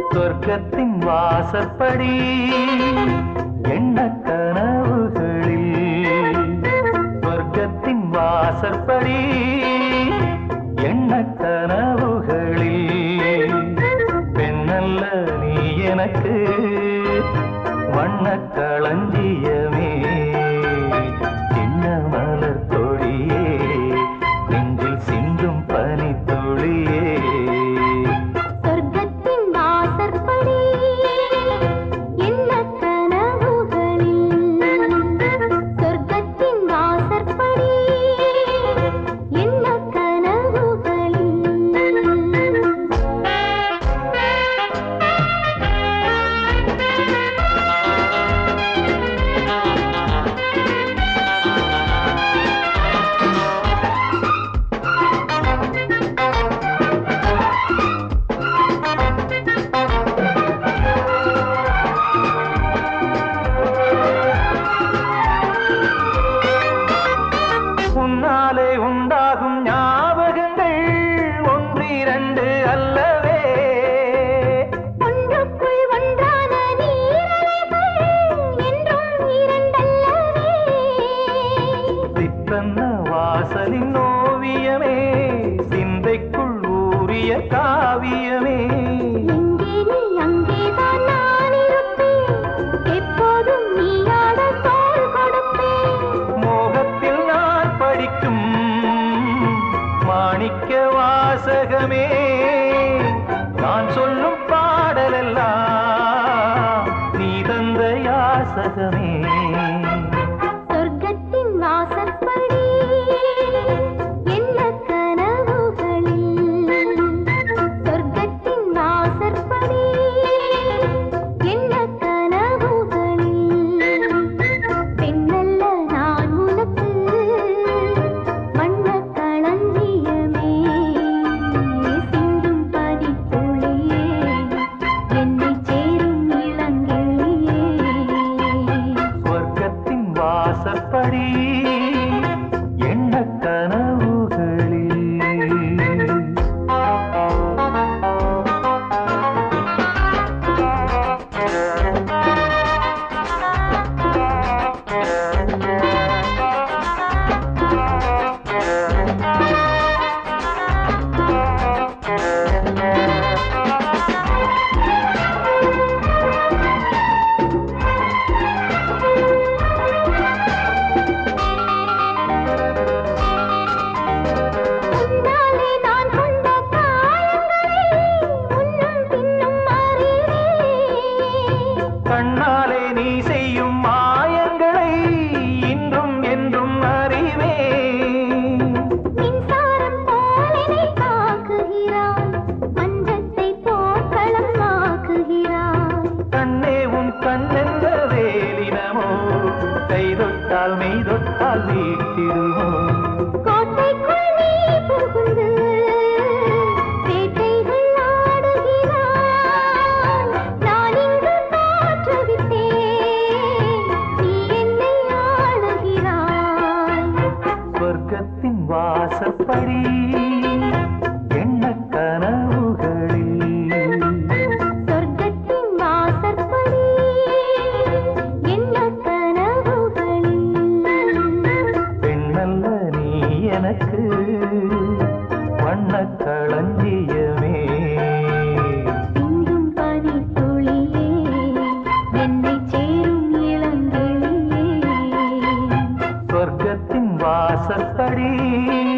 சொர்க்கத்தின் வாசற்படி எண்ண கனவுகளில் சொர்க்கத்தின் வாசற்படி எண்ண கனவுகளில் பெண்ணல்ல நீ எனக்கு வண்ண களஞ்சியமே சின்ன மலர் தொழியே நெஞ்சில் சிந்தும் பனித்துளியே உண்டாகும் ஞாபகங்கள் ஒன்றிரண்டு அல்லவே ஒன்றுக்குள் ஒன்றான நீரலைகள் என்றும் இரண்டல்லவே சித்தன்ன வாசலின் ஓவியமே சிந்தைக்குள் ஊறிய காவியமே எங்கே நீ அங்கேதான் நான் இருப்பேன் எப்போதும் நீயாட தோள் கொடுப்பேன் மோகத்தில் நான் படிக்கும் மாணிக்க வாசகமே நான் சொல்லும் பாடலெல்லாம் நீ தந்த யாசகமே சொர்க்கத்தின் வாசற்படி என்ன கனவுகளில் சொர்க்கத்தின் வாசற்படி என்ன கனவுகளில் பெண்ணல்ல நான் உனக்கு வண்ண களஞ்சியமே சிந்தும் பனித்துளியே என்னை சேரும் இளங்கிளியே சொர்க்கத்தின் வாசற்படி என்ன கனவுகளில் கண்ணாலே நீ செய்யும் மாயங்களை இன்றும் என்றும் அறிவே மின்சாரம் போலனை தாக்குகிறாய் மஞ்சத்தை போர்க்களம் ஆக்குகிறாய் கண்ணே உன் கண்ணென்ற வேலினமோ கை தொட்டால் மெய் தொட்டால் வீட்டிடுமோ கோட்டைக்குள் நீ புகுந்து சொர்க்கத்தின் வாசற்படி என்ன கனவுகளில் சொர்க்கத்தின் வாசற்படி என்ன கனவுகளில் பெண்ணல்ல நீ எனக்கு வண்ண களஞ்சியமே சிந்தும் பனித்துளியே என்னை சேரும் இளங்கிளியே சொர்க்கத்தின் வாசற்படி